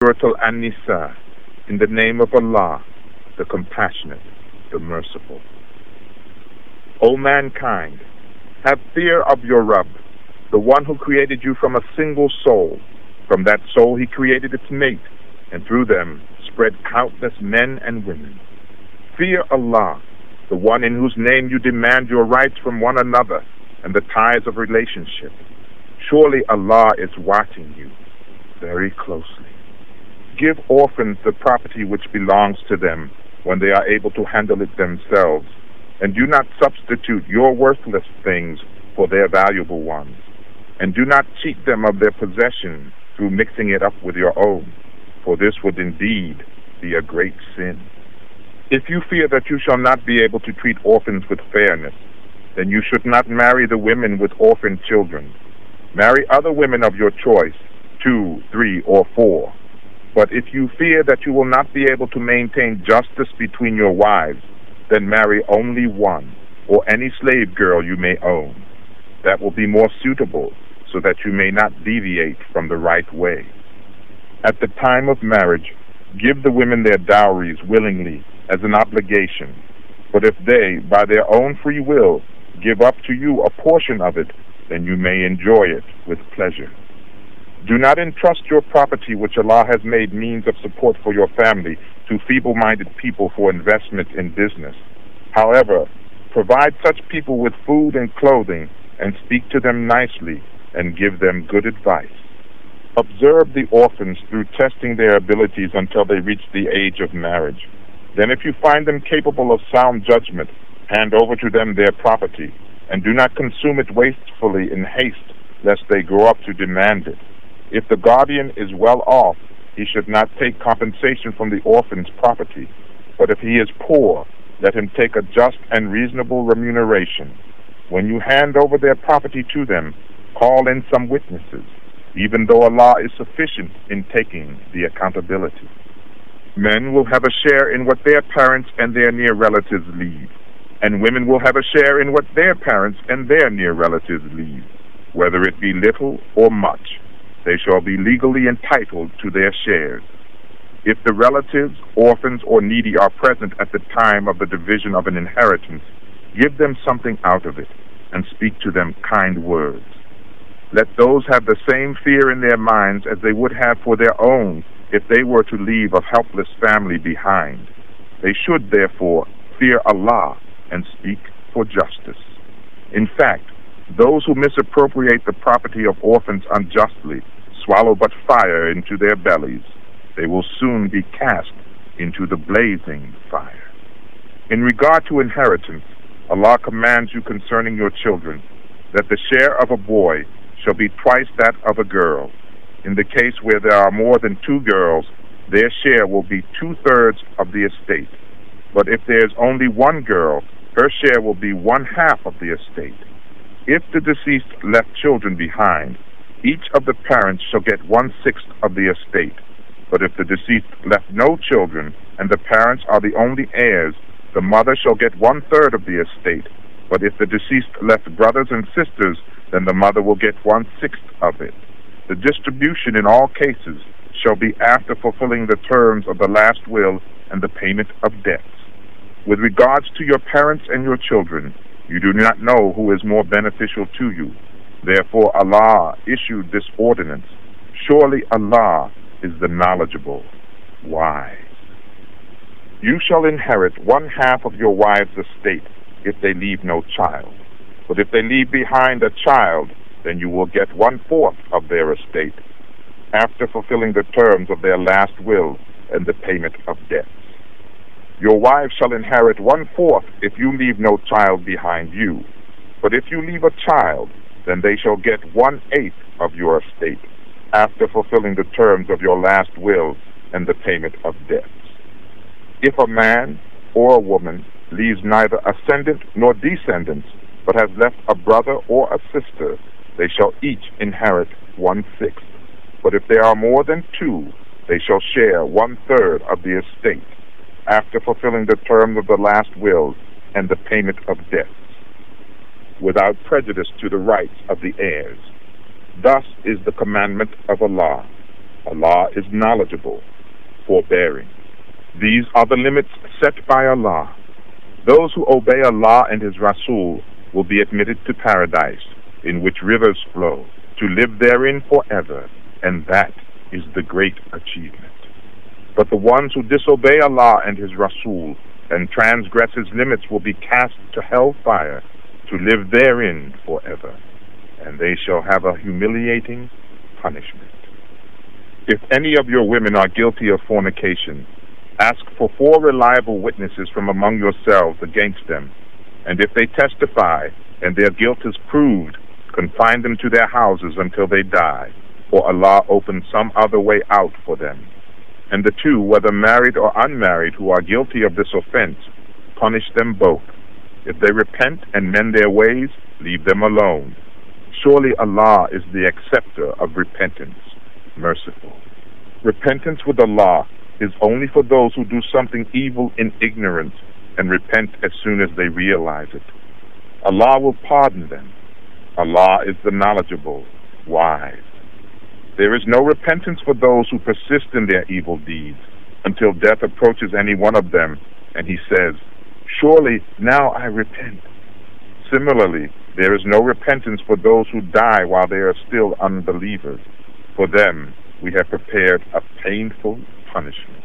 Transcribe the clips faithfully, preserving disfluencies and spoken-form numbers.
Surah Al-Nisa, in the name of Allah, the Compassionate, the Merciful. O mankind, have fear of your Rabb, the one who created you from a single soul. From that soul he created its mate, and through them spread countless men and women. Fear Allah, the one in whose name you demand your rights from one another and the ties of relationship. Surely Allah is watching you very closely. Give orphans the property which belongs to them when they are able to handle it themselves, and do not substitute your worthless things for their valuable ones, and do not cheat them of their possession through mixing it up with your own, for this would indeed be a great sin. If you fear that you shall not be able to treat orphans with fairness, then you should not marry the women with orphan children. Marry other women of your choice, two, three, or four. But if you fear that you will not be able to maintain justice between your wives, then marry only one, or any slave girl you may own. That will be more suitable, so that you may not deviate from the right way. At the time of marriage, give the women their dowries willingly as an obligation. But if they, by their own free will, give up to you a portion of it, then you may enjoy it with pleasure. Do not entrust your property which Allah has made means of support for your family to feeble-minded people for investment in business. However, provide such people with food and clothing and speak to them nicely and give them good advice. Observe the orphans through testing their abilities until they reach the age of marriage. Then if you find them capable of sound judgment, hand over to them their property, and do not consume it wastefully in haste, lest they grow up to demand it. If the guardian is well off, he should not take compensation from the orphan's property, but if he is poor, let him take a just and reasonable remuneration. When you hand over their property to them, call in some witnesses, even though Allah is sufficient in taking the accountability. Men will have a share in what their parents and their near relatives leave, and women will have a share in what their parents and their near relatives leave, whether it be little or much. They shall be legally entitled to their shares. If the relatives, orphans, or needy are present at the time of the division of an inheritance, give them something out of it, and speak to them kind words. Let those have the same fear in their minds as they would have for their own if they were to leave a helpless family behind. They should, therefore, fear Allah and speak for justice. In fact, those who misappropriate the property of orphans unjustly swallow but fire into their bellies. They will soon be cast into the blazing fire. In regard to inheritance, Allah commands you concerning your children that the share of a boy shall be twice that of a girl. In the case where there are more than two girls, their share will be two-thirds of the estate. But if there is only one girl, her share will be one-half of the estate. If the deceased left children behind, each of the parents shall get one-sixth of the estate. But if the deceased left no children, and the parents are the only heirs, the mother shall get one-third of the estate. But if the deceased left brothers and sisters, then the mother will get one-sixth of it. The distribution in all cases shall be after fulfilling the terms of the last will and the payment of debts. With regards to your parents and your children, you do not know who is more beneficial to you. Therefore Allah issued this ordinance. Surely Allah is the knowledgeable, wise. You shall inherit one half of your wives' estate if they leave no child. But if they leave behind a child, then you will get one-fourth of their estate, after fulfilling the terms of their last will and the payment of debts. Your wives shall inherit one-fourth if you leave no child behind you. But if you leave a child, then they shall get one-eighth of your estate, after fulfilling the terms of your last will and the payment of debts. If a man or a woman leaves neither ascendant nor descendants, but has left a brother or a sister, they shall each inherit one-sixth. But if there are more than two, they shall share one-third of the estate, after fulfilling the terms of the last will and the payment of debts, without prejudice to the rights of the heirs. Thus is the commandment of Allah. Allah is knowledgeable, forbearing. These are the limits set by Allah. Those who obey Allah and His Rasul will be admitted to paradise, in which rivers flow, to live therein forever, and that is the great achievement. But the ones who disobey Allah and His Rasul and transgress His limits will be cast to hellfire, to live therein forever, and they shall have a humiliating punishment. If any of your women are guilty of fornication, ask for four reliable witnesses from among yourselves against them, and if they testify and their guilt is proved, confine them to their houses until they die, or Allah opens some other way out for them. And the two, whether married or unmarried, who are guilty of this offense, punish them both. If they repent and mend their ways, leave them alone. Surely Allah is the acceptor of repentance, merciful. Repentance with Allah is only for those who do something evil in ignorance and repent as soon as they realize it. Allah will pardon them. Allah is the knowledgeable, wise. There is no repentance for those who persist in their evil deeds until death approaches any one of them and he says, "Surely now I repent." Similarly, there is no repentance for those who die while they are still unbelievers. For them, we have prepared a painful punishment.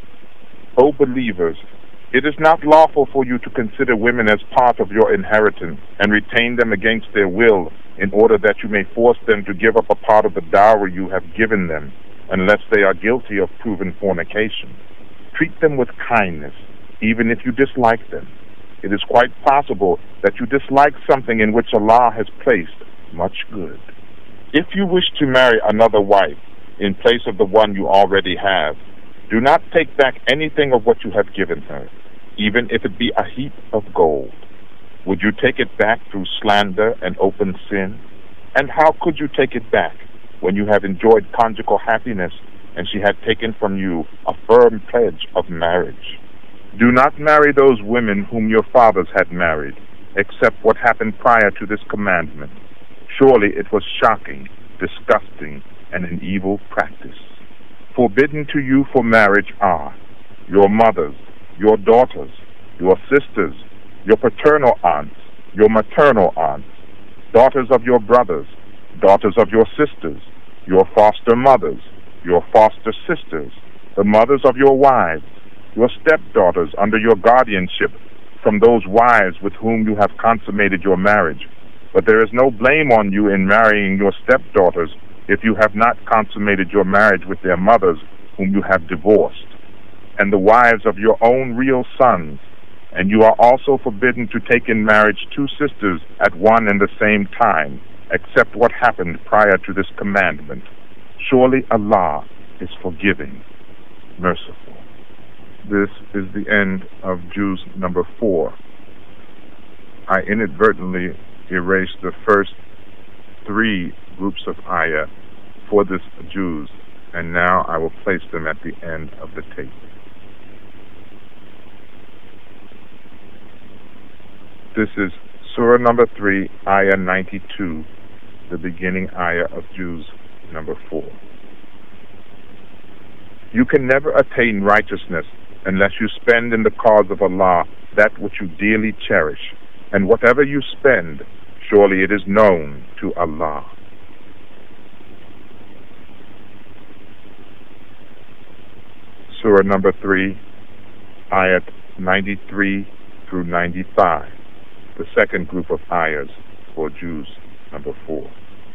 O believers, it is not lawful for you to consider women as part of your inheritance and retain them against their will in order that you may force them to give up a part of the dowry you have given them, unless they are guilty of proven fornication. Treat them with kindness, even if you dislike them. It is quite possible that you dislike something in which Allah has placed much good. If you wish to marry another wife in place of the one you already have, do not take back anything of what you have given her, even if it be a heap of gold. Would you take it back through slander and open sin? And how could you take it back when you have enjoyed conjugal happiness and she had taken from you a firm pledge of marriage? Do not marry those women whom your fathers had married, except what happened prior to this commandment. Surely it was shocking, disgusting, and an evil practice. Forbidden to you for marriage are your mothers, your daughters, your sisters, your paternal aunts, your maternal aunts, daughters of your brothers, daughters of your sisters, your foster mothers, your foster sisters, the mothers of your wives, your stepdaughters under your guardianship from those wives with whom you have consummated your marriage. But there is no blame on you in marrying your stepdaughters if you have not consummated your marriage with their mothers whom you have divorced, and the wives of your own real sons. And you are also forbidden to take in marriage two sisters at one and the same time, except what happened prior to this commandment. Surely Allah is forgiving, merciful. This is the end of Juz number four. I inadvertently erased the first three groups of ayah for this Juz, and now I will place them at the end of the tape. This is Surah number three, ayah ninety-two, the beginning ayah of Juz number four. You can never attain righteousness unless you spend in the cause of Allah that which you dearly cherish, and whatever you spend, surely it is known to Allah. Surah number three, ayat ninety-three through ninety-five, the second group of ayahs for Juz number four.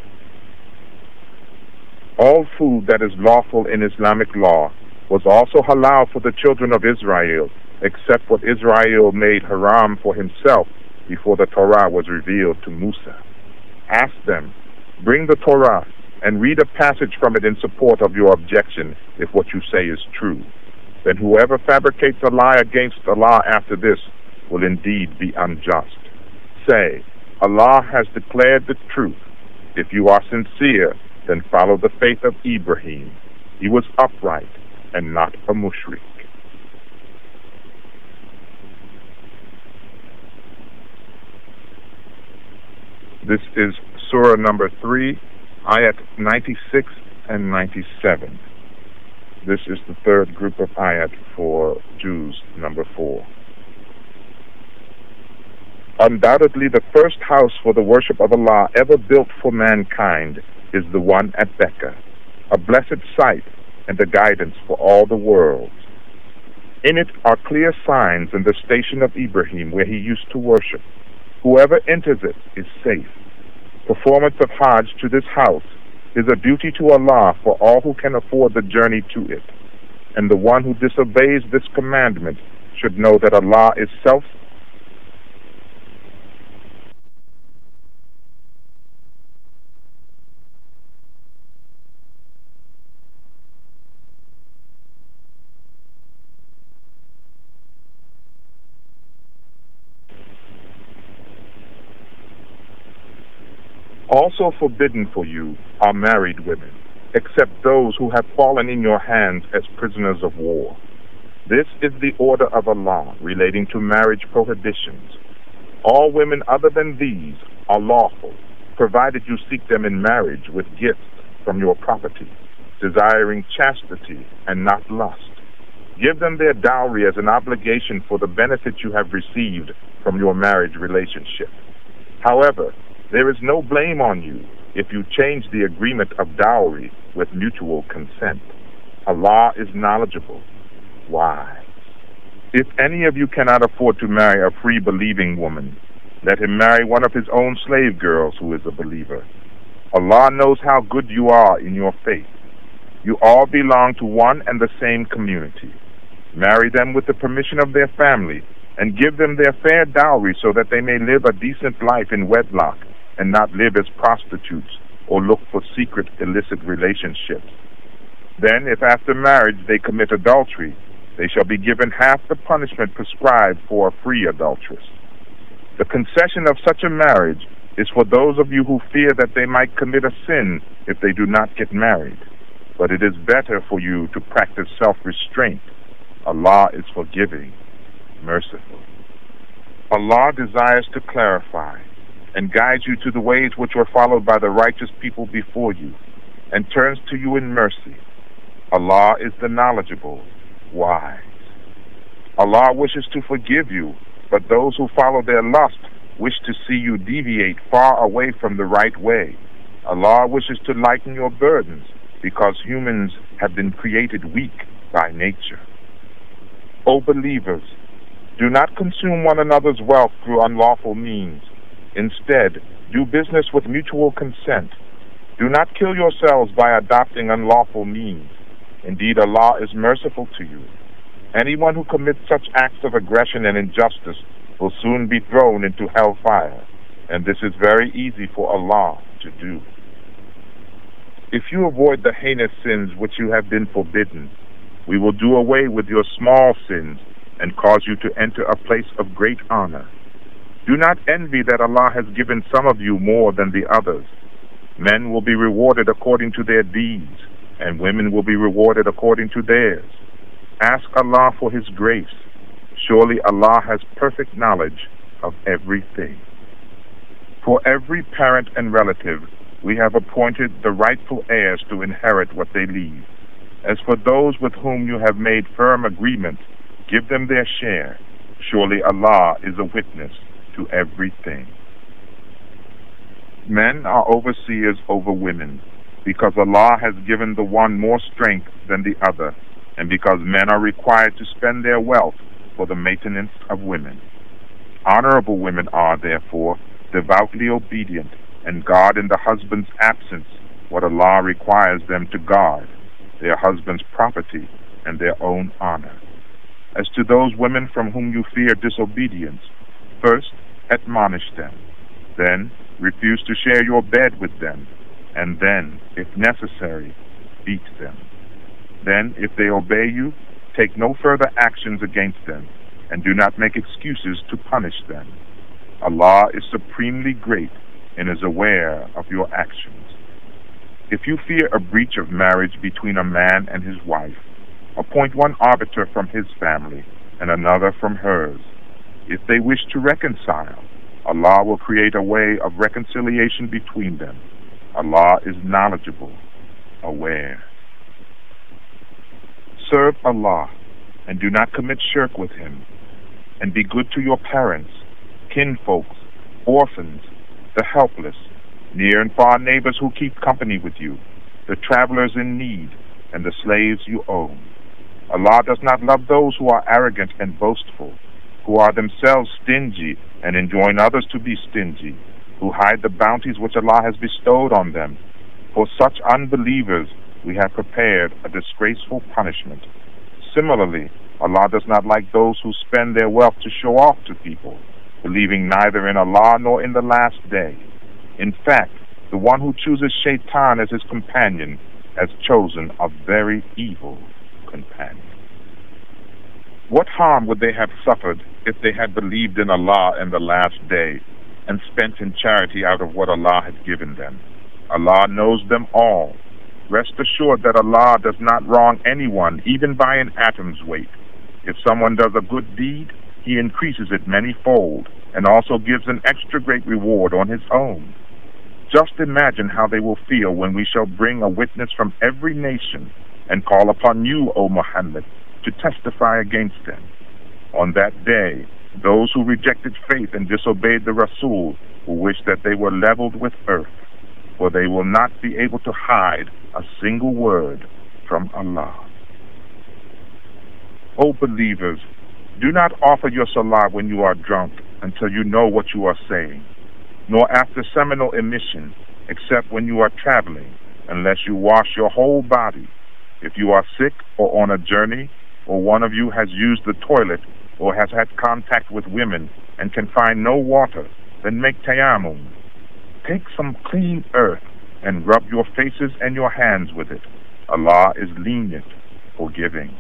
All food that is lawful in Islamic law was also halal for the children of Israel, except what Israel made haram for himself before the Torah was revealed to Musa. Ask them, bring the Torah, and read a passage from it in support of your objection if what you say is true. Then whoever fabricates a lie against Allah after this will indeed be unjust. Say, Allah has declared the truth. If you are sincere, then follow the faith of Ibrahim. He was upright and not a mushrik. This is Surah number three, ayat ninety-six and ninety-seven. This is the third group of ayat for Jews, number four. Undoubtedly, the first house for the worship of Allah ever built for mankind is the one at Becca, a blessed site and a guidance for all the worlds. In it are clear signs in the station of Ibrahim where he used to worship. Whoever enters it is safe. Performance of Hajj to this house is a duty to Allah for all who can afford the journey to it. And the one who disobeys this commandment should know that Allah is self Also forbidden for you are married women, except those who have fallen in your hands as prisoners of war. This is the order of Allah relating to marriage prohibitions. All women other than these are lawful, provided you seek them in marriage with gifts from your property, desiring chastity and not lust. Give them their dowry as an obligation for the benefit you have received from your marriage relationship. However, there is no blame on you if you change the agreement of dowry with mutual consent. Allah is knowledgeable. Why? If any of you cannot afford to marry a free believing woman, let him marry one of his own slave girls who is a believer. Allah knows how good you are in your faith. You all belong to one and the same community. Marry them with the permission of their family and give them their fair dowry so that they may live a decent life in wedlock and not live as prostitutes or look for secret illicit relationships. Then, if after marriage they commit adultery, they shall be given half the punishment prescribed for a free adulteress. The concession of such a marriage is for those of you who fear that they might commit a sin if they do not get married. But it is better for you to practice self-restraint. Allah is forgiving, merciful. Allah desires to clarify and guide you to the ways which were followed by the righteous people before you, and turns to you in mercy. Allah is the knowledgeable, wise. Allah wishes to forgive you, but those who follow their lust wish to see you deviate far away from the right way. Allah wishes to lighten your burdens, because humans have been created weak by nature. O believers, do not consume one another's wealth through unlawful means. Instead, do business with mutual consent. Do not kill yourselves by adopting unlawful means. Indeed, Allah is merciful to you. Anyone who commits such acts of aggression and injustice will soon be thrown into hellfire, and this is very easy for Allah to do. If you avoid the heinous sins which you have been forbidden, we will do away with your small sins and cause you to enter a place of great honor. Do not envy that Allah has given some of you more than the others. Men will be rewarded according to their deeds, and women will be rewarded according to theirs. Ask Allah for His grace. Surely Allah has perfect knowledge of everything. For every parent and relative, we have appointed the rightful heirs to inherit what they leave. As for those with whom you have made firm agreements, give them their share. Surely Allah is a witness to everything. Men are overseers over women, because Allah has given the one more strength than the other, and because men are required to spend their wealth for the maintenance of women. Honorable women are, therefore, devoutly obedient, and guard in the husband's absence what Allah requires them to guard, their husband's property and their own honor. As to those women from whom you fear disobedience, first admonish them, then refuse to share your bed with them, and then, if necessary, beat them. Then, if they obey you, take no further actions against them, and do not make excuses to punish them. Allah is supremely great and is aware of your actions. If you fear a breach of marriage between a man and his wife, appoint one arbiter from his family and another from hers. If they wish to reconcile, Allah will create a way of reconciliation between them. Allah is knowledgeable, aware. serve Allah and do not commit shirk with Him, and be good to your parents, kinfolks, orphans, the helpless, near and far neighbors who keep company with you, the travelers in need, and the slaves you own. Allah does not love those who are arrogant and boastful, who are themselves stingy and enjoin others to be stingy, who hide the bounties which Allah has bestowed on them. For such unbelievers we have prepared a disgraceful punishment. Similarly, Allah does not like those who spend their wealth to show off to people, believing neither in Allah nor in the last day. In fact, the one who chooses Shaitan as his companion has chosen a very evil companion. What harm would they have suffered if they had believed in Allah and the last day and spent in charity out of what Allah had given them? Allah knows them all. Rest assured that Allah does not wrong anyone, even by an atom's weight. If someone does a good deed, He increases it many-fold and also gives an extra great reward on His own. Just imagine how they will feel when we shall bring a witness from every nation and call upon you, O Muhammad, to testify against them. On that day, those who rejected faith and disobeyed the Rasul will wish that they were leveled with earth, for they will not be able to hide a single word from Allah. O believers, do not offer your salah when you are drunk until you know what you are saying, nor after seminal emission, except when you are traveling, unless you wash your whole body. If you are sick or on a journey, or one of you has used the toilet or has had contact with women and can find no water, then make tayammum. Take some clean earth and rub your faces and your hands with it. Allah is lenient, forgiving.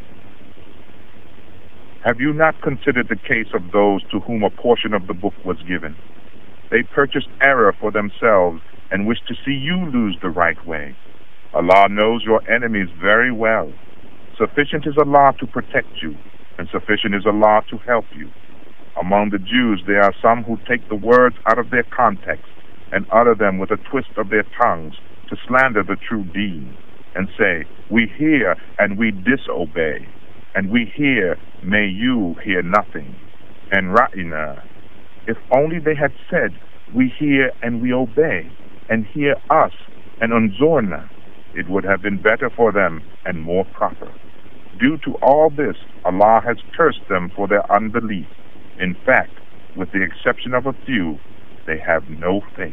Have you not considered the case of those to whom a portion of the book was given? They purchased error for themselves and wished to see you lose the right way. Allah knows your enemies very well. Sufficient is Allah to protect you, and sufficient is Allah to help you. Among the Jews there are some who take the words out of their context and utter them with a twist of their tongues to slander the true deen, and say, we hear and we disobey, and we hear, may you hear nothing, and ra'ina. If only they had said, we hear and we obey, and hear us, and unzorna, it would have been better for them and more proper. Due to all this, Allah has cursed them for their unbelief. In fact, with the exception of a few, they have no faith.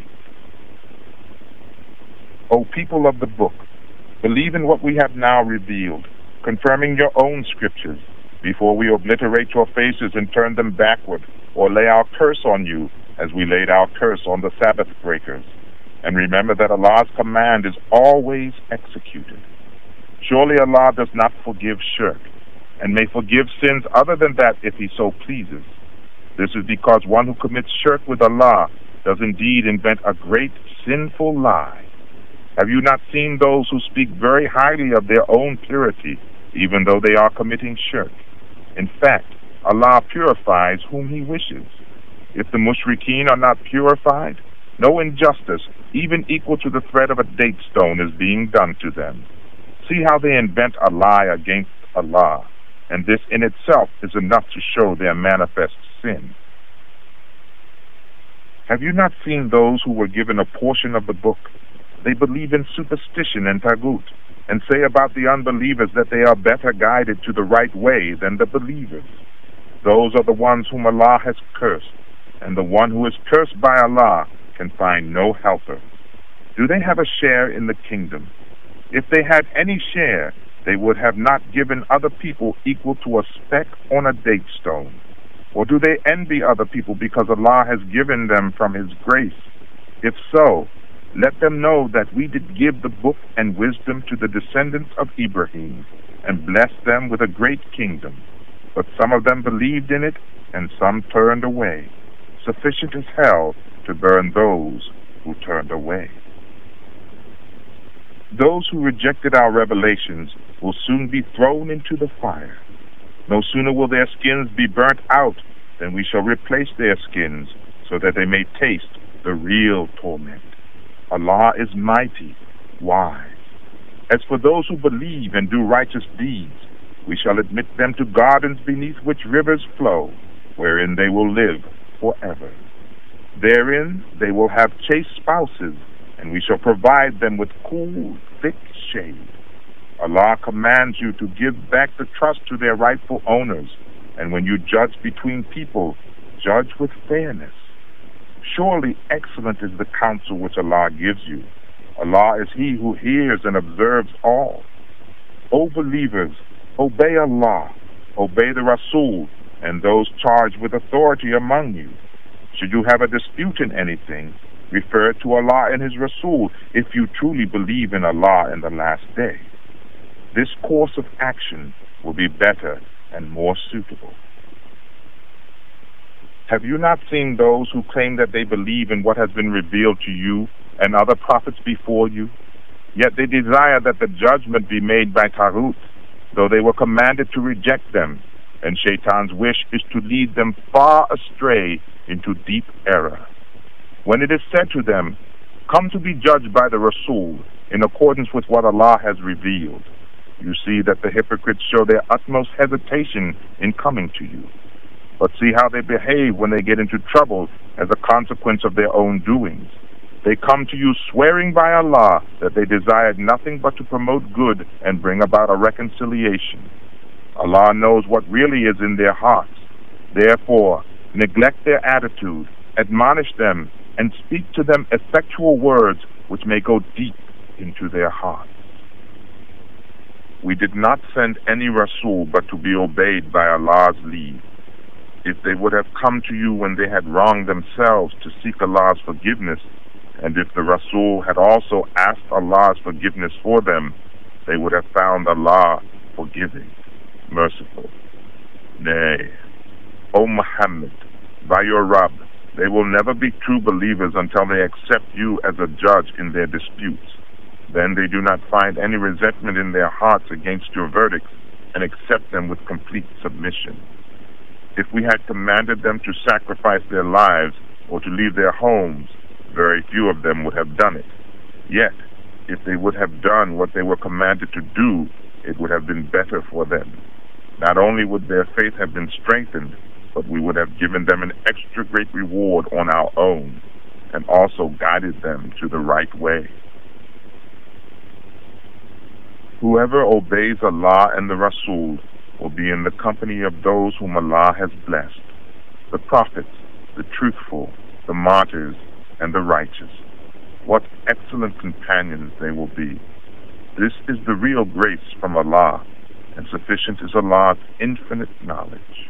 O people of the book, believe in what we have now revealed, confirming your own scriptures, before we obliterate your faces and turn them backward, or lay our curse on you, as we laid our curse on the Sabbath breakers. And remember that Allah's command is always executed. Surely Allah does not forgive shirk, and may forgive sins other than that if He so pleases. This is because one who commits shirk with Allah does indeed invent a great sinful lie. Have you not seen those who speak very highly of their own purity, even though they are committing shirk? In fact, Allah purifies whom He wishes. If the mushrikeen are not purified, no injustice, even equal to the thread of a date stone, is being done to them. See how they invent a lie against Allah, and this in itself is enough to show their manifest sin. Have you not seen those who were given a portion of the book? They believe in superstition and tagut, and say about the unbelievers that they are better guided to the right way than the believers. Those are the ones whom Allah has cursed, and the one who is cursed by Allah can find no helper. Do they have a share in the kingdom? If they had any share, they would have not given other people equal to a speck on a date stone. Or do they envy other people because Allah has given them from His grace? If so, let them know that we did give the book and wisdom to the descendants of Ibrahim, and blessed them with a great kingdom. But some of them believed in it, and some turned away. Sufficient is hell to burn those who turned away. Those who rejected our revelations will soon be thrown into the fire. No sooner will their skins be burnt out than we shall replace their skins, so that they may taste the real torment. Allah is mighty, wise. As for those who believe and do righteous deeds, We shall admit them to gardens beneath which rivers flow, wherein they will live forever. Therein they will have chaste spouses, and we shall provide them with cool, thick shade. Allah commands you to give back the trust to their rightful owners, and when you judge between people, judge with fairness. Surely excellent is the counsel which Allah gives you. Allah is He who hears and observes all. O believers, obey Allah, obey the Rasul, and those charged with authority among you. Should you have a dispute in anything, refer to Allah and His Rasul if you truly believe in Allah and the last day. This course of action will be better and more suitable. Have you not seen those who claim that they believe in what has been revealed to you and other prophets before you? Yet they desire that the judgment be made by Taghut, though they were commanded to reject them, and Shaitan's wish is to lead them far astray into deep error. When it is said to them, "Come to be judged by the Rasul in accordance with what Allah has revealed," you see that the hypocrites show their utmost hesitation in coming to you. But see how they behave when they get into trouble as a consequence of their own doings. They come to you swearing by Allah that they desired nothing but to promote good and bring about a reconciliation. Allah knows what really is in their hearts. Therefore, neglect their attitude, admonish them, and speak to them effectual words which may go deep into their hearts. We did not send any Rasul but to be obeyed by Allah's leave. If they would have come to you when they had wronged themselves to seek Allah's forgiveness, and if the Rasul had also asked Allah's forgiveness for them, they would have found Allah forgiving, merciful. Nay, O Muhammad, by your Rabb, they will never be true believers until they accept you as a judge in their disputes. Then they do not find any resentment in their hearts against your verdicts and accept them with complete submission. If we had commanded them to sacrifice their lives or to leave their homes, very few of them would have done it. Yet, if they would have done what they were commanded to do, it would have been better for them. Not only would their faith have been strengthened, but we would have given them an extra great reward on our own, and also guided them to the right way. Whoever obeys Allah and the Rasul will be in the company of those whom Allah has blessed, the prophets, the truthful, the martyrs, and the righteous. What excellent companions they will be. This is the real grace from Allah, and sufficient is Allah's infinite knowledge.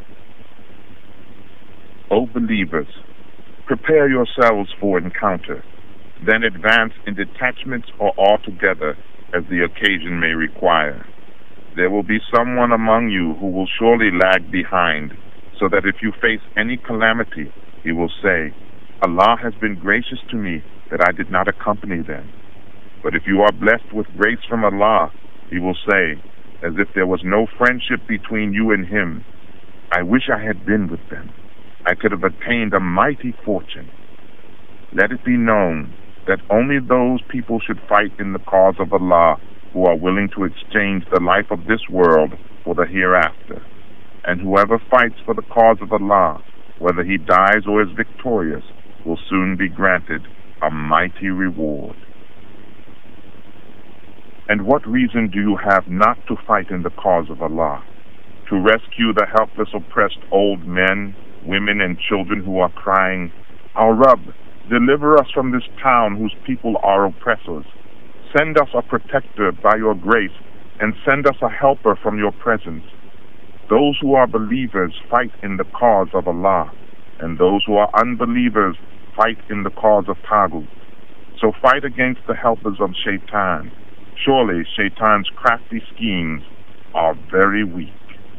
O believers, prepare yourselves for encounter, then advance in detachments or altogether as the occasion may require. There will be someone among you who will surely lag behind, so that if you face any calamity, he will say, "Allah has been gracious to me that I did not accompany them." But if you are blessed with grace from Allah, he will say, as if there was no friendship between you and him, "I wish I had been with them. I could have attained a mighty fortune." Let it be known that only those people should fight in the cause of Allah who are willing to exchange the life of this world for the hereafter. And whoever fights for the cause of Allah, whether he dies or is victorious, will soon be granted a mighty reward. And what reason do you have not to fight in the cause of Allah? To rescue the helpless, oppressed old men, women, and children who are crying, "Our Rabb, deliver us from this town whose people are oppressors. Send us a protector by your grace, and send us a helper from your presence." Those who are believers fight in the cause of Allah, and those who are unbelievers fight in the cause of Taghut. So fight against the helpers of Shaitan. Surely Shaitan's crafty schemes are very weak.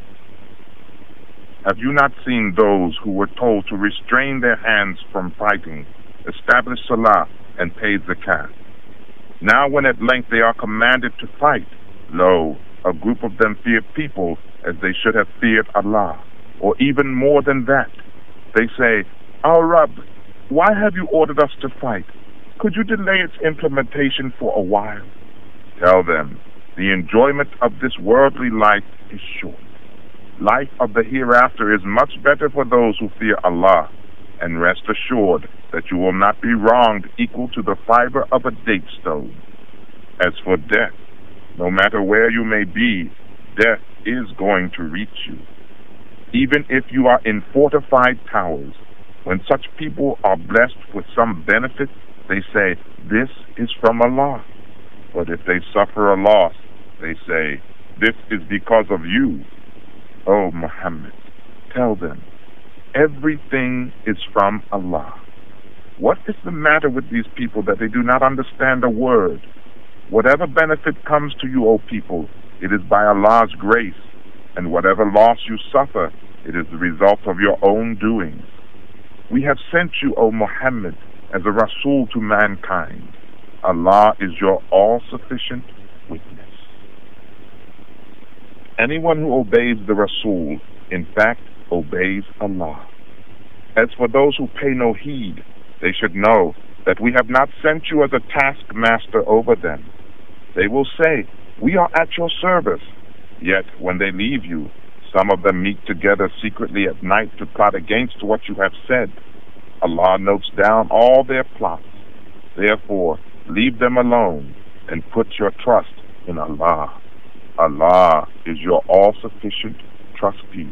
Have you not seen those who were told to restrain their hands from fighting, establish Salah, and pay Zakat? Now when at length they are commanded to fight, lo, a group of them fear people as they should have feared Allah, or even more than that. They say, "Our Rabb, why have you ordered us to fight? Could you delay its implementation for a while?" Tell them, the enjoyment of this worldly life is short. Life of the hereafter is much better for those who fear Allah, and rest assured that you will not be wronged equal to the fiber of a date stone. As for death, no matter where you may be, death is going to reach you. Even if you are in fortified towers, when such people are blessed with some benefit, they say, "This is from Allah." But if they suffer a loss, they say, "This is because of you." O Muhammad, tell them, everything is from Allah. What is the matter with these people that they do not understand a word? Whatever benefit comes to you, O people, it is by Allah's grace, and whatever loss you suffer, it is the result of your own doings. We have sent you, O Muhammad, as a Rasul to mankind. Allah is your all-sufficient witness. Anyone who obeys the Rasul, in fact, obeys Allah. As for those who pay no heed, they should know that we have not sent you as a taskmaster over them. They will say, "We are at your service." Yet when they leave you, some of them meet together secretly at night to plot against what you have said. Allah notes down all their plots. Therefore, leave them alone and put your trust in Allah. Allah is your all-sufficient trustee.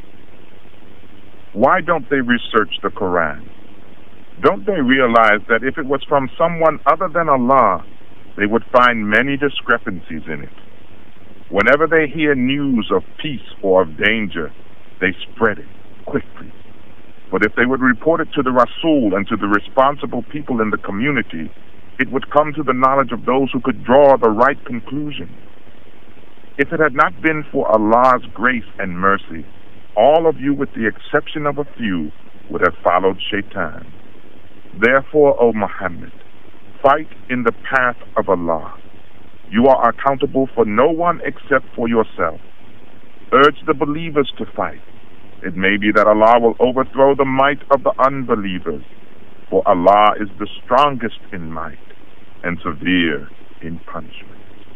Why don't they research the Quran? Don't they realize that if it was from someone other than Allah, they would find many discrepancies in it? Whenever they hear news of peace or of danger, they spread it quickly. But if they would report it to the Rasul and to the responsible people in the community, it would come to the knowledge of those who could draw the right conclusion. If it had not been for Allah's grace and mercy, all of you, with the exception of a few, would have followed Shaitan. Therefore, O Muhammad, fight in the path of Allah. You are accountable for no one except for yourself. Urge the believers to fight. It may be that Allah will overthrow the might of the unbelievers, for Allah is the strongest in might and severe in punishment.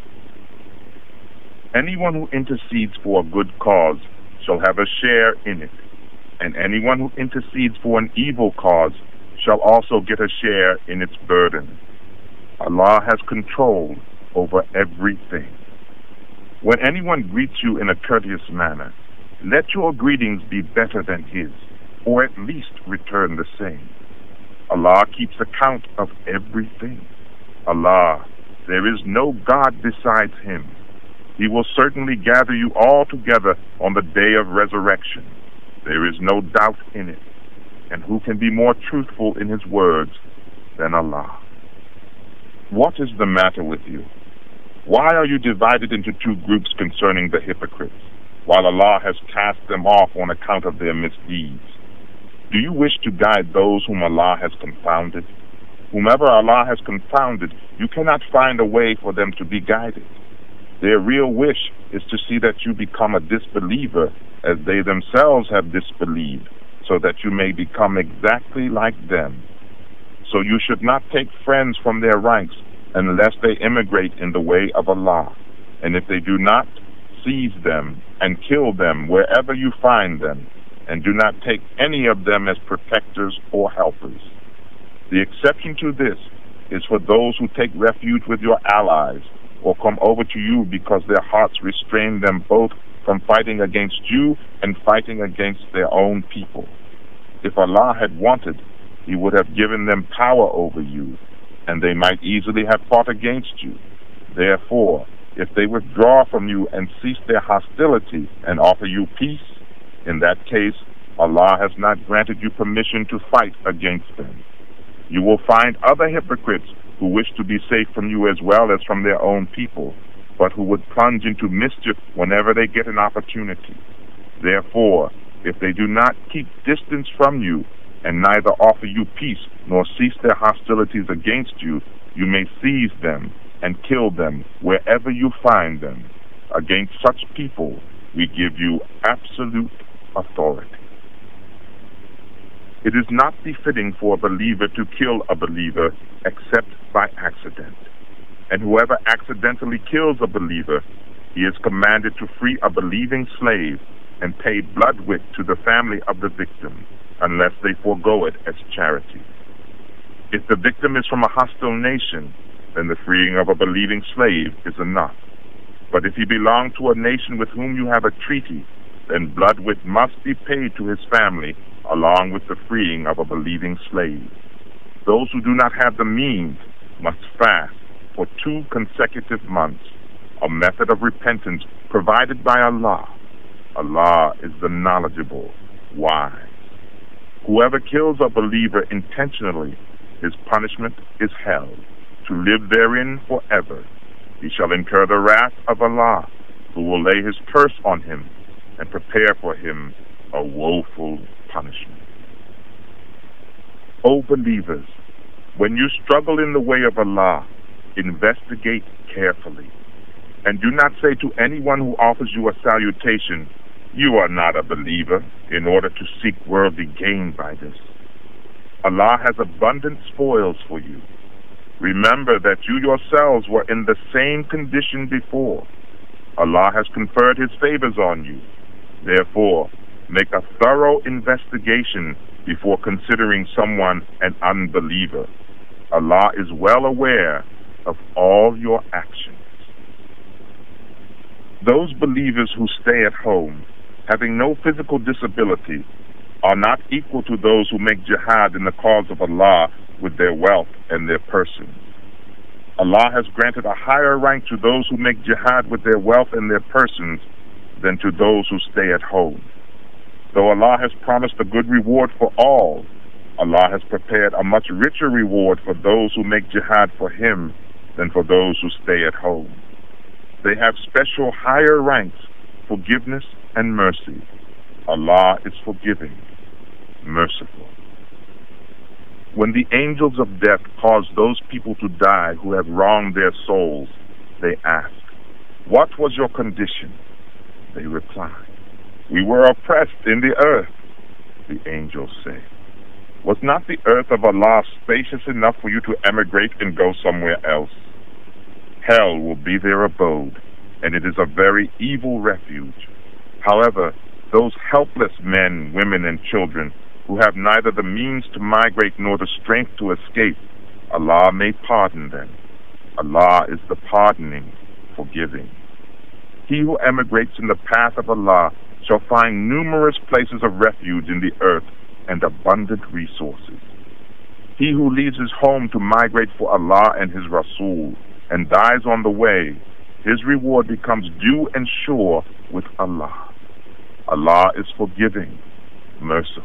Anyone who intercedes for a good cause shall have a share in it, and anyone who intercedes for an evil cause shall also get a share in its burden. Allah has control over everything. When anyone greets you in a courteous manner, let your greetings be better than his, or at least return the same. Allah keeps account of everything. Allah, there is no God besides him. He will certainly gather you all together on the day of resurrection. There is no doubt in it. And who can be more truthful in his words than Allah? What is the matter with you? Why are you divided into two groups concerning the hypocrites, while Allah has cast them off on account of their misdeeds? Do you wish to guide those whom Allah has confounded? Whomever Allah has confounded, you cannot find a way for them to be guided. Their real wish is to see that you become a disbeliever as they themselves have disbelieved, so that you may become exactly like them. So you should not take friends from their ranks unless they immigrate in the way of Allah. And if they do not, seize them and kill them wherever you find them, and do not take any of them as protectors or helpers. The exception to this is for those who take refuge with your allies, or come over to you because their hearts restrain them both from fighting against you and fighting against their own people. If Allah had wanted, he would have given them power over you, and they might easily have fought against you. Therefore, if they withdraw from you and cease their hostility and offer you peace, in that case, Allah has not granted you permission to fight against them. You will find other hypocrites who wish to be safe from you as well as from their own people, but who would plunge into mischief whenever they get an opportunity. Therefore, if they do not keep distance from you, and neither offer you peace nor cease their hostilities against you, you may seize them and kill them wherever you find them. Against such people, we give you absolute authority. It is not befitting for a believer to kill a believer except by accident. And whoever accidentally kills a believer, He is commanded to free a believing slave and pay bloodwit to the family of the victim, unless they forego it as charity. If the victim is from a hostile nation, then the freeing of a believing slave is enough. But if he belongs to a nation with whom you have a treaty, then bloodwit must be paid to his family along with the freeing of a believing slave. Those who do not have the means must fast for two consecutive months, a method of repentance provided by Allah. Allah is the knowledgeable, wise. Whoever kills a believer intentionally, his punishment is hell, to live therein forever. He shall incur the wrath of Allah, who will lay his curse on him and prepare for him a woeful punishment. O believers, when you struggle in the way of Allah, investigate carefully, and do not say to anyone who offers you a salutation, "You are not a believer," in order to seek worldly gain by this. Allah has abundant spoils for you. Remember that you yourselves were in the same condition before. Allah has conferred his favors on you. Therefore, make a thorough investigation before considering someone an unbeliever. Allah is well aware of all your actions. Those believers who stay at home, having no physical disability, are not equal to those who make jihad in the cause of Allah with their wealth and their persons. Allah has granted a higher rank to those who make jihad with their wealth and their persons than to those who stay at home. Though Allah has promised a good reward for all, Allah has prepared a much richer reward for those who make jihad for Him than for those who stay at home. They have special higher ranks, forgiveness and mercy. Allah is forgiving, merciful. When the angels of death cause those people to die who have wronged their souls, they ask, "What was your condition?" They reply, "We were oppressed in the earth." The angels say, "Was not the earth of Allah spacious enough for you to emigrate and go somewhere else? Hell will be their abode, and it is a very evil refuge. However, those helpless men, women, and children who have neither the means to migrate nor the strength to escape, Allah may pardon them. Allah is the pardoning, forgiving. He who emigrates in the path of Allah shall find numerous places of refuge in the earth and abundant resources. He who leaves his home to migrate for Allah and His Rasul and dies on the way, his reward becomes due and sure with Allah. Allah is forgiving, merciful.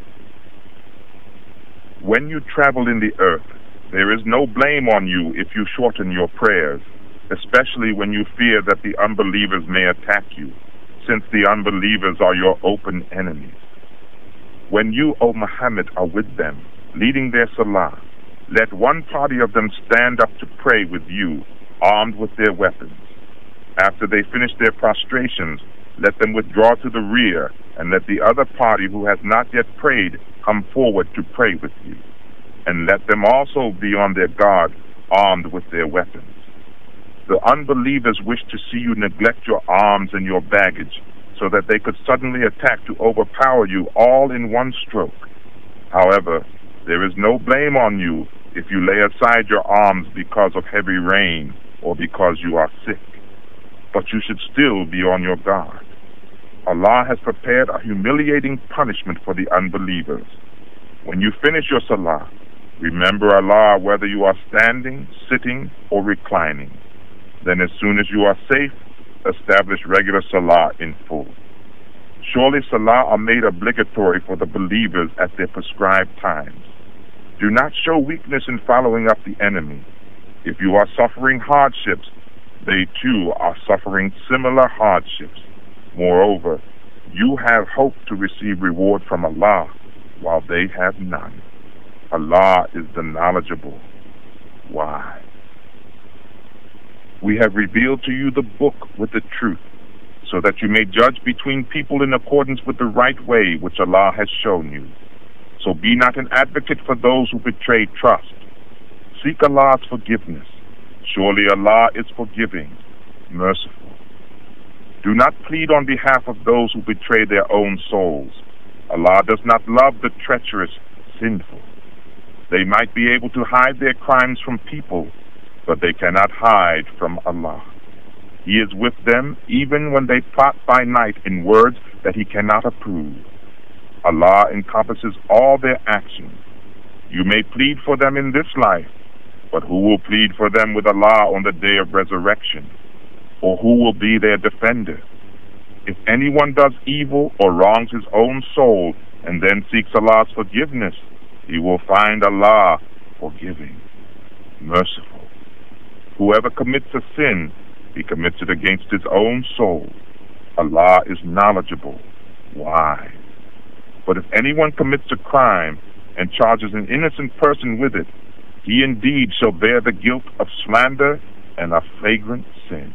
When you travel in the earth, there is no blame on you if you shorten your prayers, especially when you fear that the unbelievers may attack you, since the unbelievers are your open enemies. When you, O Muhammad, are with them, leading their salah, let one party of them stand up to pray with you, armed with their weapons. After they finish their prostrations, let them withdraw to the rear, and let the other party who has not yet prayed come forward to pray with you. And let them also be on their guard, armed with their weapons. The unbelievers wish to see you neglect your arms and your baggage, so that they could suddenly attack to overpower you all in one stroke. However, there is no blame on you if you lay aside your arms because of heavy rain or because you are sick, but you should still be on your guard. Allah has prepared a humiliating punishment for the unbelievers. When you finish your salah, remember Allah whether you are standing, sitting, or reclining. Then as soon as you are safe, establish regular salah in full. Surely salah are made obligatory for the believers at their prescribed times. Do not show weakness in following up the enemy. If you are suffering hardships, they too are suffering similar hardships. Moreover, you have hope to receive reward from Allah, while they have none. Allah is the knowledgeable, wise. We have revealed to you the book with the truth, so that you may judge between people in accordance with the right way which Allah has shown you. So be not an advocate for those who betray trust. Seek Allah's forgiveness. Surely Allah is forgiving, merciful. Do not plead on behalf of those who betray their own souls. Allah does not love the treacherous, sinful. They might be able to hide their crimes from people, but they cannot hide from Allah. He is with them even when they plot by night in words that He cannot approve. Allah encompasses all their actions. You may plead for them in this life, but who will plead for them with Allah on the day of resurrection? Or who will be their defender? If anyone does evil or wrongs his own soul and then seeks Allah's forgiveness, he will find Allah forgiving, merciful. Whoever commits a sin, he commits it against his own soul. Allah is knowledgeable, wise. But if anyone commits a crime and charges an innocent person with it, he indeed shall bear the guilt of slander and a flagrant sin.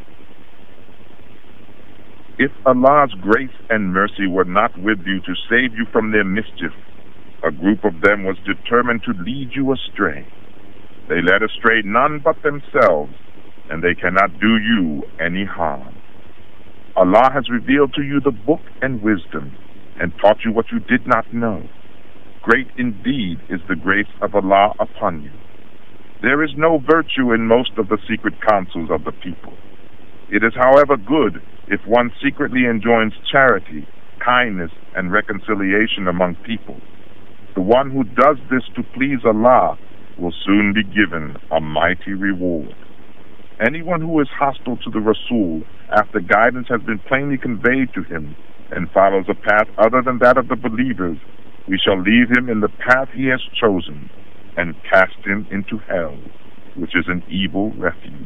If Allah's grace and mercy were not with you to save you from their mischief, a group of them was determined to lead you astray. They led astray none but themselves, and they cannot do you any harm. Allah has revealed to you the book and wisdom, and taught you what you did not know. Great indeed is the grace of Allah upon you. There is no virtue in most of the secret counsels of the people. It is, however, good if one secretly enjoins charity, kindness, and reconciliation among people. The one who does this to please Allah will soon be given a mighty reward. Anyone who is hostile to the Rasul after guidance has been plainly conveyed to him and follows a path other than that of the believers, we shall leave him in the path he has chosen and cast him into hell, which is an evil refuge.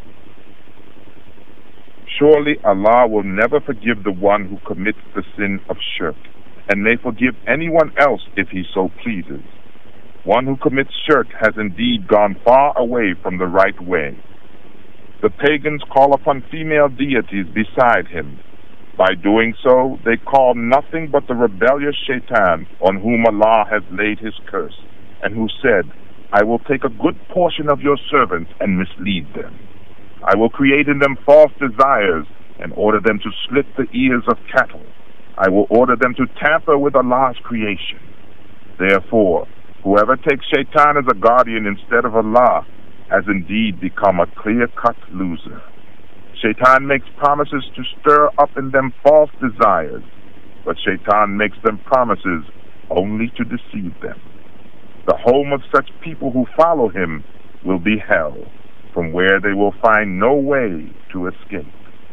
Surely Allah will never forgive the one who commits the sin of shirk, and may forgive anyone else if He so pleases. One who commits shirk has indeed gone far away from the right way. The pagans call upon female deities beside Him. By doing so, they call nothing but the rebellious shaitan on whom Allah has laid his curse, and who said, I will take a good portion of your servants and mislead them. I will create in them false desires and order them to slit the ears of cattle. I will order them to tamper with Allah's creation. Therefore, whoever takes shaitan as a guardian instead of Allah has indeed become a clear-cut loser. Shaitan makes promises to stir up in them false desires, but shaitan makes them promises only to deceive them. The home of such people who follow him will be hell, from where they will find no way to escape.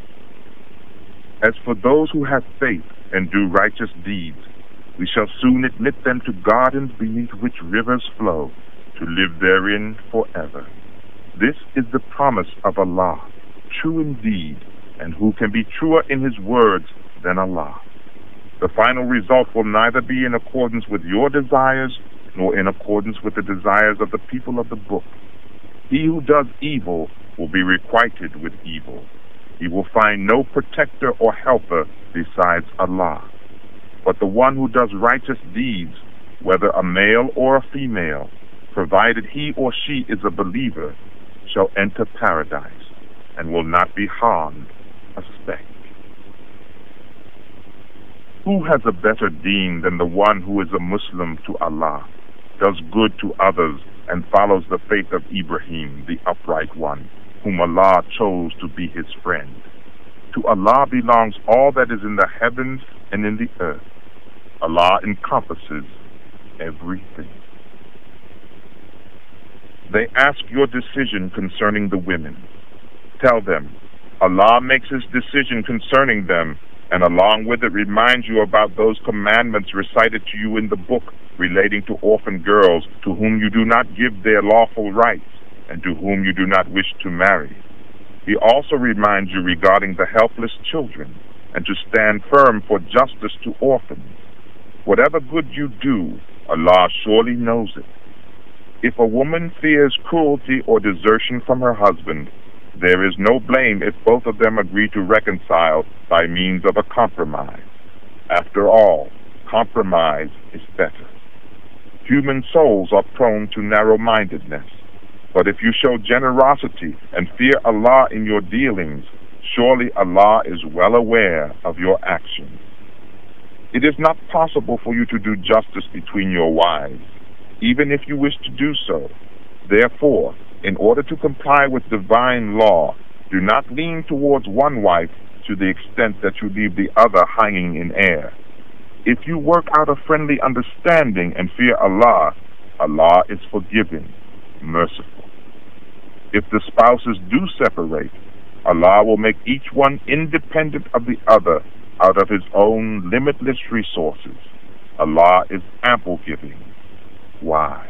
As for those who have faith and do righteous deeds, we shall soon admit them to gardens beneath which rivers flow, to live therein forever. This is the promise of Allah, true indeed, and who can be truer in His words than Allah? The final result will neither be in accordance with your desires, nor in accordance with the desires of the people of the book. He who does evil will be requited with evil. He will find no protector or helper besides Allah. But the one who does righteous deeds, whether a male or a female, provided he or she is a believer, shall enter paradise and will not be harmed a speck. Who has a better deen than the one who is a Muslim to Allah, does good to others, and follows the faith of Ibrahim, the upright one, whom Allah chose to be his friend? To Allah belongs all that is in the heavens and in the earth. Allah encompasses everything. They ask your decision concerning the women. Tell them, Allah makes His decision concerning them, and along with it reminds you about those commandments recited to you in the book relating to orphan girls to whom you do not give their lawful rights and to whom you do not wish to marry. He also reminds you regarding the helpless children and to stand firm for justice to orphans. Whatever good you do, Allah surely knows it. If a woman fears cruelty or desertion from her husband, there is no blame if both of them agree to reconcile by means of a compromise. After all, compromise is better. Human souls are prone to narrow-mindedness, but if you show generosity and fear Allah in your dealings, Surely Allah is well aware of your actions. It is not possible for you to do justice between your wives, even if you wish to do so. Therefore, in order to comply with divine law, do not lean towards one wife to the extent that you leave the other hanging in air. If you work out a friendly understanding and fear Allah, Allah is forgiving, merciful. If the spouses do separate, Allah will make each one independent of the other out of His own limitless resources. Allah is ample giving. Why?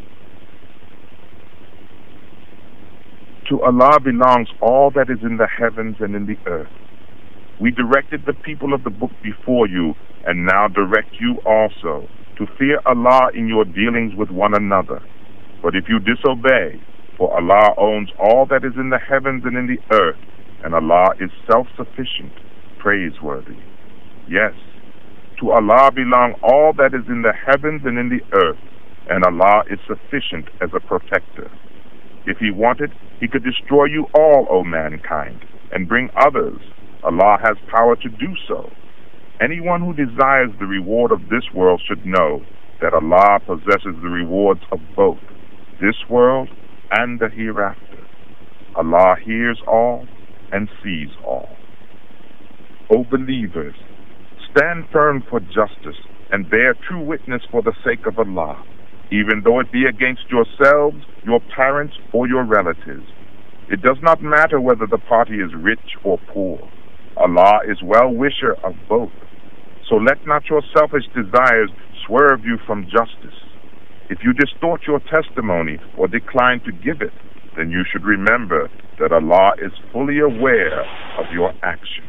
To Allah belongs all that is in the heavens and in the earth. We directed the people of the book before you, and now direct you also, to fear Allah in your dealings with one another. But if you disobey, for Allah owns all that is in the heavens and in the earth, and Allah is self-sufficient, praiseworthy. Yes, to Allah belong all that is in the heavens and in the earth, and Allah is sufficient as a protector. If He wanted, He could destroy you all, O mankind, and bring others. Allah has power to do so. Anyone who desires the reward of this world should know that Allah possesses the rewards of both this world and the hereafter. Allah hears all and sees all. O believers, stand firm for justice and bear true witness for the sake of Allah, even though it be against yourselves, your parents, or your relatives. It does not matter whether the party is rich or poor. Allah is well-wisher of both. So let not your selfish desires swerve you from justice. If you distort your testimony or decline to give it, then you should remember that Allah is fully aware of your actions.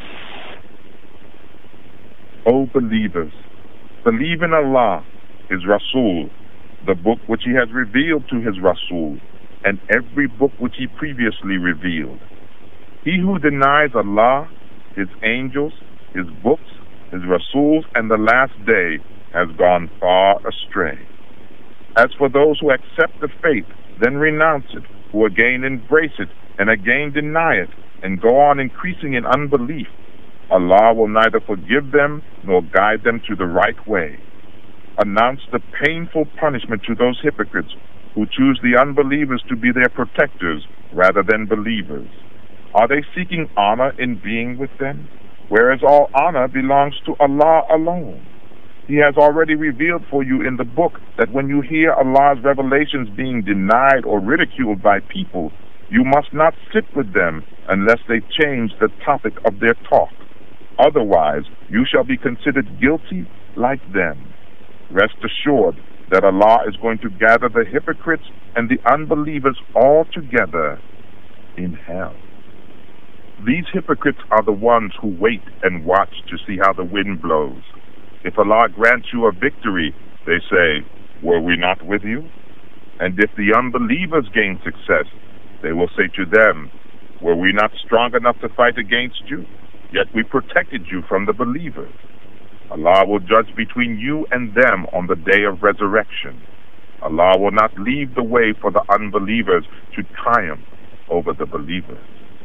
O believers, believe in Allah, His Rasul, the book which He has revealed to His Rasul, and every book which He previously revealed. He who denies Allah, His angels, His books, His Rasuls, and the last day has gone far astray. As for those who accept the faith, then renounce it, who again embrace it, and again deny it, and go on increasing in unbelief, Allah will neither forgive them nor guide them to the right way. Announce the painful punishment to those hypocrites who choose the unbelievers to be their protectors rather than believers. Are they seeking honor in being with them? Whereas all honor belongs to Allah alone. He has already revealed for you in the book that when you hear Allah's revelations being denied or ridiculed by people, you must not sit with them unless they change the topic of their talk. Otherwise, you shall be considered guilty like them. Rest assured that Allah is going to gather the hypocrites and the unbelievers all together in hell. These hypocrites are the ones who wait and watch to see how the wind blows. If Allah grants you a victory, they say, "Were we not with you?" And if the unbelievers gain success, they will say to them, "Were we not strong enough to fight against you? Yet we protected you from the believers." Allah will judge between you and them on the day of resurrection. Allah will not leave the way for the unbelievers to triumph over the believers.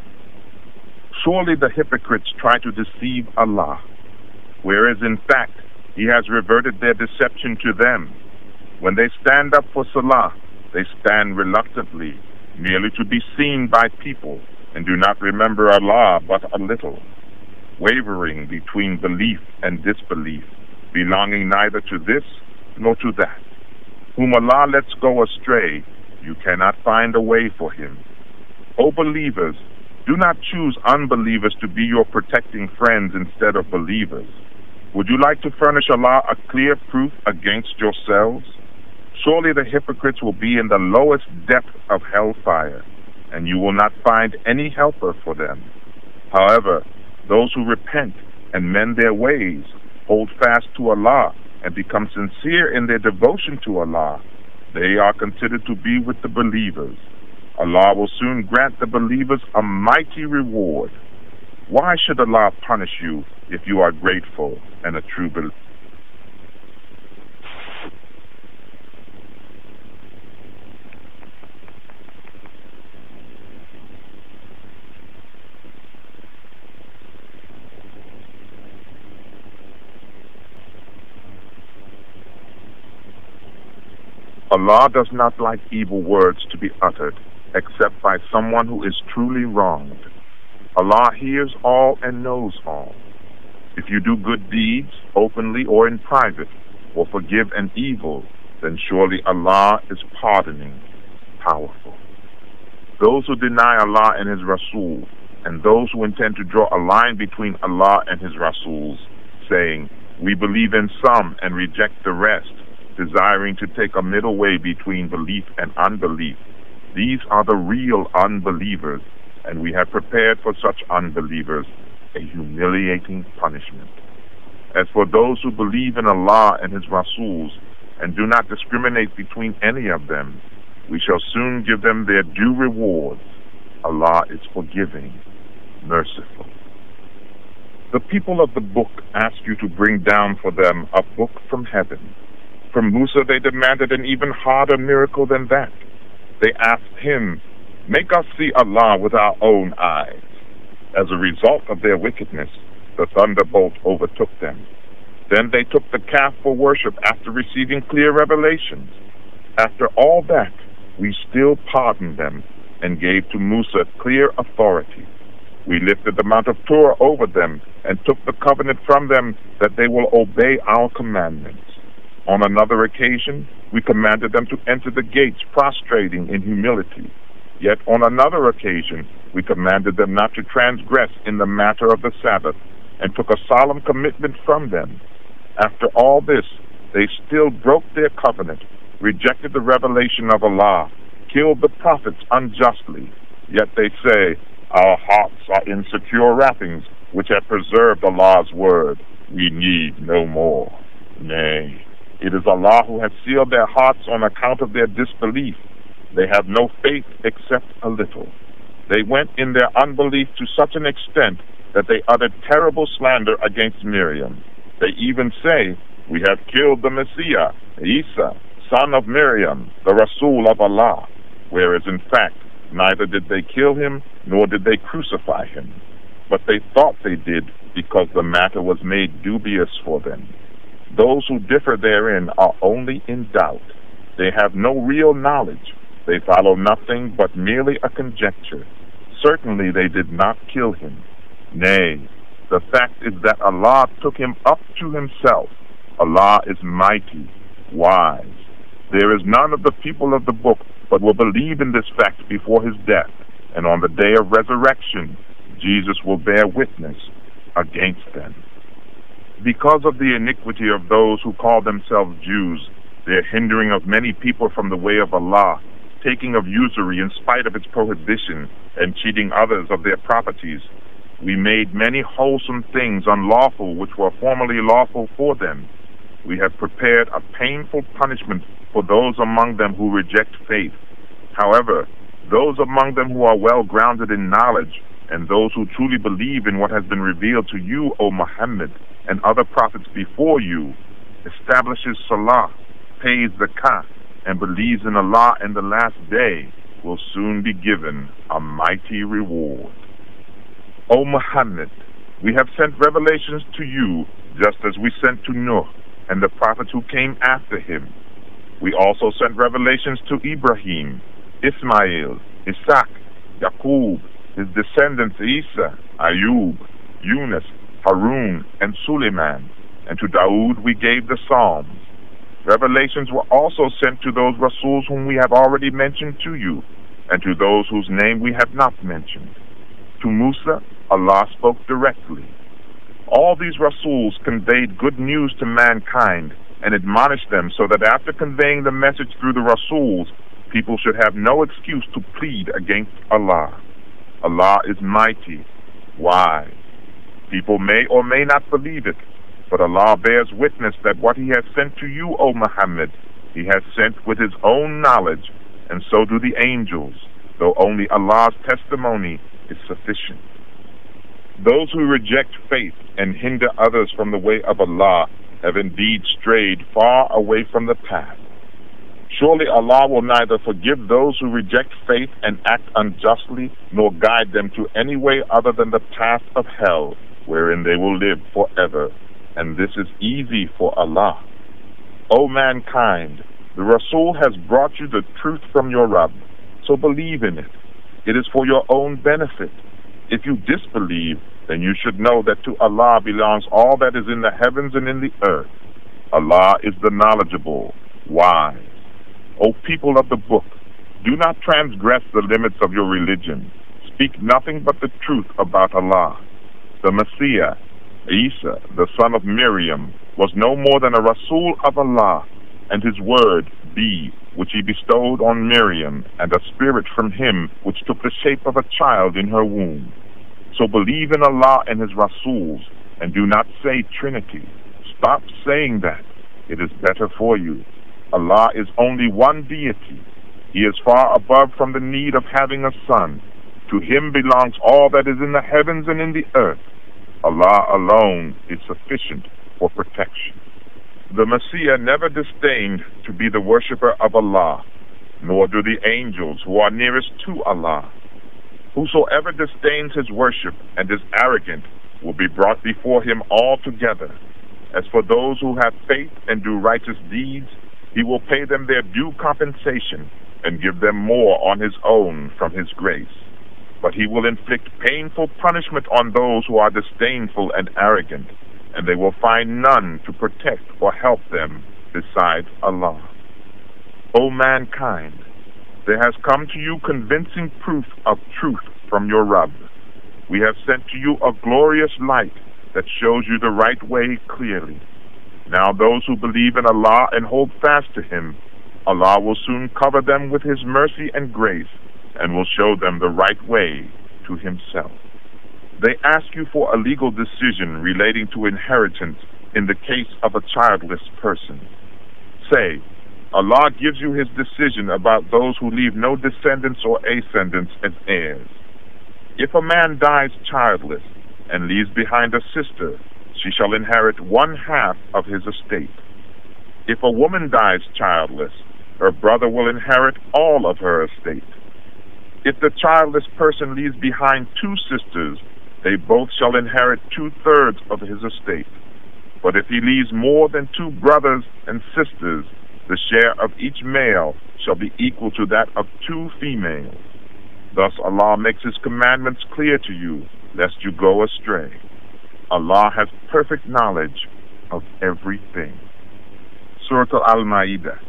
Surely the hypocrites try to deceive Allah, whereas in fact He has reverted their deception to them. When they stand up for Salah, they stand reluctantly, merely to be seen by people, and do not remember Allah but a little, wavering between belief and disbelief, belonging neither to this nor to that. Whom Allah lets go astray, you cannot find a way for him. O believers, do not choose unbelievers to be your protecting friends instead of believers. Would you like to furnish Allah a clear proof against yourselves? Surely the hypocrites will be in the lowest depth of hellfire, and you will not find any helper for them. However, those who repent and mend their ways, hold fast to Allah, and become sincere in their devotion to Allah, they are considered to be with the believers. Allah will soon grant the believers a mighty reward. Why should Allah punish you if you are grateful and a true believer? Allah does not like evil words to be uttered, except by someone who is truly wronged. Allah hears all and knows all. If you do good deeds, openly or in private, or forgive an evil, then surely Allah is pardoning, powerful. Those who deny Allah and His Rasul, and those who intend to draw a line between Allah and His Rasuls, saying, we believe in some and reject the rest, desiring to take a middle way between belief and unbelief, these are the real unbelievers, and we have prepared for such unbelievers a humiliating punishment. As for those who believe in Allah and His Rasuls, and do not discriminate between any of them, we shall soon give them their due rewards. Allah is forgiving, merciful. The people of the book ask you to bring down for them a book from heaven. From Musa they demanded an even harder miracle than that. They asked him, make us see Allah with our own eyes. As a result of their wickedness, the thunderbolt overtook them. Then they took the calf for worship after receiving clear revelations. After all that, we still pardoned them and gave to Musa clear authority. We lifted the Mount of Torah over them and took the covenant from them that they will obey our commandments. On another occasion, we commanded them to enter the gates prostrating in humility. Yet on another occasion, we commanded them not to transgress in the matter of the Sabbath and took a solemn commitment from them. After all this, they still broke their covenant, rejected the revelation of Allah, killed the prophets unjustly. Yet they say, our hearts are in secure wrappings, which have preserved Allah's word. We need no more. Nay, it is Allah who has sealed their hearts on account of their disbelief. They have no faith except a little. They went in their unbelief to such an extent that they uttered terrible slander against Miriam. They even say, we have killed the Messiah, Isa, son of Miriam, the Rasul of Allah, whereas in fact, neither did they kill him, nor did they crucify him. But they thought they did because the matter was made dubious for them. Those who differ therein are only in doubt. They have no real knowledge. They follow nothing but merely a conjecture. Certainly they did not kill him. Nay, the fact is that Allah took him up to Himself. Allah is mighty, wise. There is none of the people of the book but will believe in this fact before his death, and on the day of resurrection, Jesus will bear witness against them. Because of the iniquity of those who call themselves Jews, their hindering of many people from the way of Allah, taking of usury in spite of its prohibition, and cheating others of their properties, we made many wholesome things unlawful which were formerly lawful for them. We have prepared a painful punishment for those among them who reject faith. However, those among them who are well grounded in knowledge, and those who truly believe in what has been revealed to you, O Muhammad, and other prophets before you, establishes Salah, pays zakah, and believes in Allah and the last day, will soon be given a mighty reward. O Muhammad, we have sent revelations to you, just as we sent to Nuh and the prophets who came after him. We also sent revelations to Ibrahim, Ismail, Isaac, Yaqub, his descendants Isa, Ayub, Yunus, Harun, and Suleiman, and to Dawood we gave the Psalms. Revelations were also sent to those Rasuls whom we have already mentioned to you, and to those whose name we have not mentioned. To Musa, Allah spoke directly. All these Rasuls conveyed good news to mankind and admonished them so that after conveying the message through the Rasuls, people should have no excuse to plead against Allah. Allah is mighty, wise. People may or may not believe it, but Allah bears witness that what He has sent to you, O Muhammad, He has sent with His own knowledge, and so do the angels, though only Allah's testimony is sufficient. Those who reject faith and hinder others from the way of Allah have indeed strayed far away from the path. Surely Allah will neither forgive those who reject faith and act unjustly, nor guide them to any way other than the path of hell, wherein they will live forever. And this is easy for Allah. O mankind, The Rasul has brought you the truth from your Rabb, so believe in it. It is for your own benefit. If you disbelieve, then you should know that to Allah belongs all that is in the heavens and in the earth. Allah is the knowledgeable, wise. O people of the book, do not transgress the limits of your religion. Speak nothing but the truth about Allah. The Messiah, Isa, the son of Miriam, was no more than a Rasul of Allah, and his word, be, which he bestowed on Miriam, and a spirit from him which took the shape of a child in her womb. So believe in Allah and his Rasuls, and do not say Trinity. Stop saying that. It is better for you. Allah is only one deity. He is far above from the need of having a son. To him belongs all that is in the heavens and in the earth. Allah alone is sufficient for protection. The Messiah never disdained to be the worshipper of Allah, nor do the angels who are nearest to Allah. Whosoever disdains his worship and is arrogant will be brought before him altogether. As for those who have faith and do righteous deeds, he will pay them their due compensation and give them more on his own from his grace. But he will inflict painful punishment on those who are disdainful and arrogant, and they will find none to protect or help them besides Allah. O mankind, there has come to you convincing proof of truth from your Rabb. We have sent to you a glorious light that shows you the right way clearly. Now those who believe in Allah and hold fast to him, Allah will soon cover them with his mercy and grace, and will show them the right way to himself. They ask you for a legal decision relating to inheritance in the case of a childless person. Say, Allah gives you his decision about those who leave no descendants or ascendants as heirs. If a man dies childless and leaves behind a sister, she shall inherit one half of his estate. If a woman dies childless, her brother will inherit all of her estate. If the childless person leaves behind two sisters, they both shall inherit two-thirds of his estate. But if he leaves more than two brothers and sisters, the share of each male shall be equal to that of two females. Thus Allah makes his commandments clear to you, lest you go astray. Allah has perfect knowledge of everything. Surah Al-Ma'idah,